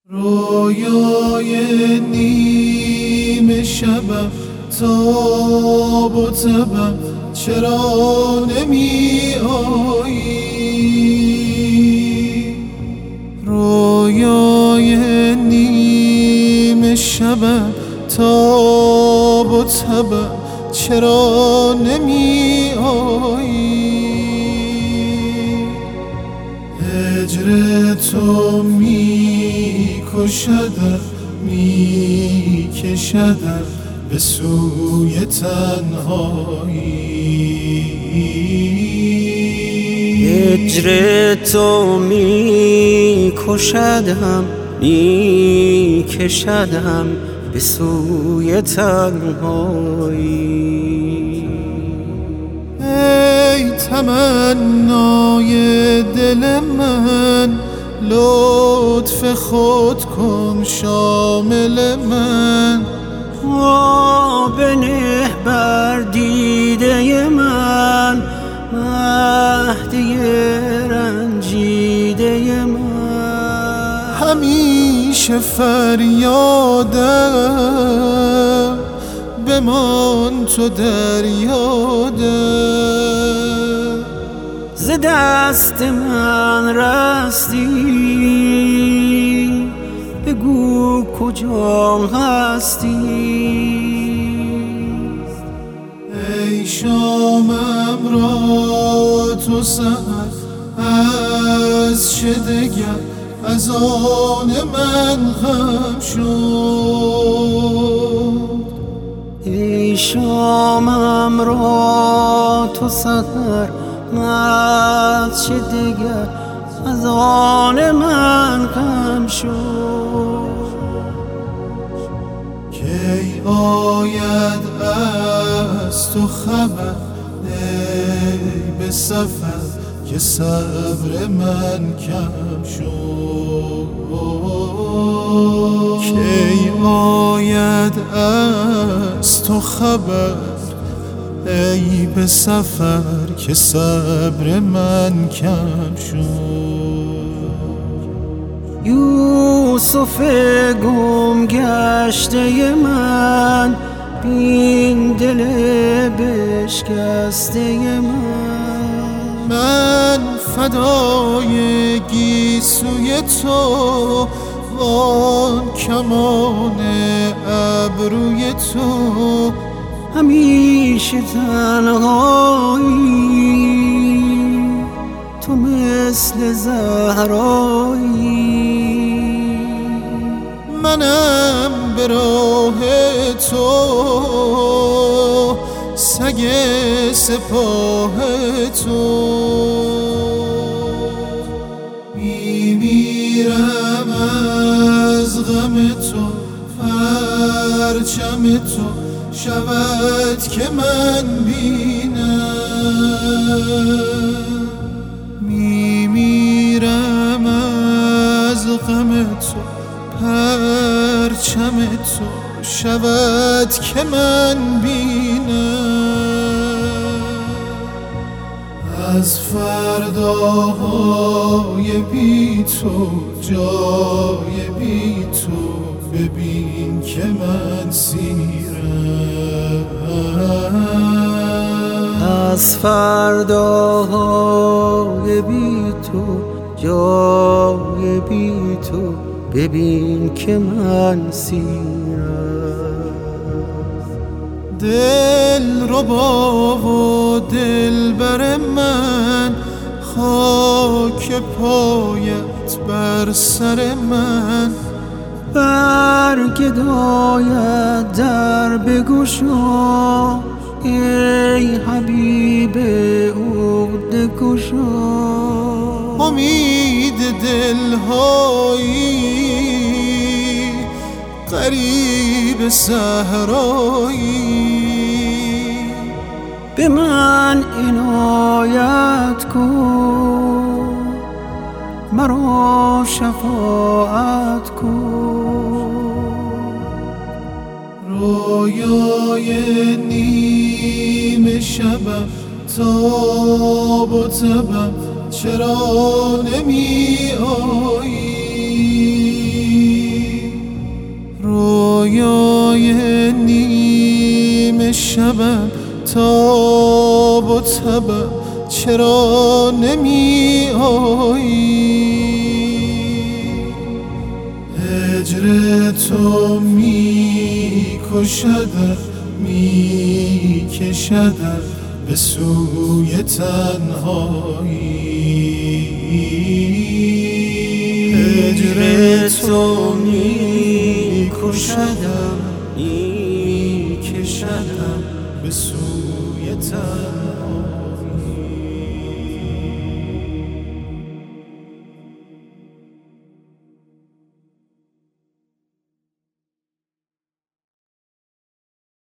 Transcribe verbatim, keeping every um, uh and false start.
رویای نیم شبم تاب و تبم چرا نمی آیی؟ رویای نیم شبم تاب و تبم چرا نمی آیی؟ هجر تو می کشدم می کشدم به سوی تنهایی. هجر تو می کشدم می کشدم به سوی تنهایی. ای تمنای دل من لطف خود کن شامل من. بنه بر دیده من مهدی رنجیده من. همیشه فریادم بمان تو در یادم. ز دست من رستی بگو کجا هستی؟ ای شامم را تو سحر از چه دگر از آن من خم شد. ای شامم را تو سحر از چه دگر از آن من خم شد. کی آید از تو خبر ای به سفر که صبر من کم شد. کی آید از تو خبر ای به سفر که صبر من کم شد. یوسف گم گشته من بین دل بشکسته من. من فدای گیسوی تو وان کمان ابروی تو. همیشه تنهایی تو مثل زهرایی. منم به راه تو سگ سپاه تو. میمیرم از غم تو پرچم تو شود که من بینم. میمیرم از غم تو پرچم تو شود که من بینم. از فرداهای بی تو جای بی تو ببین که من سیرم. از فرداهای بی تو جای بی تو ببین که من سیرم. دل ربا و دلبر من خاک پایت بر سر من. برگداید در بگشا ای حبیب عقده گشا. امید دلهایی غریب صحرایی. به من عنایت کن مرا شفاعت کن. رویای نیم شبم تاب و تبم چرا نمی آیی؟ صدای نیم شبم تاب و تبم چرا نمی آیی؟ هجر تو می کشدم می کشدم به سوی تنهایی. هجر تو می کشدم می کشدم به سوی تنهایی.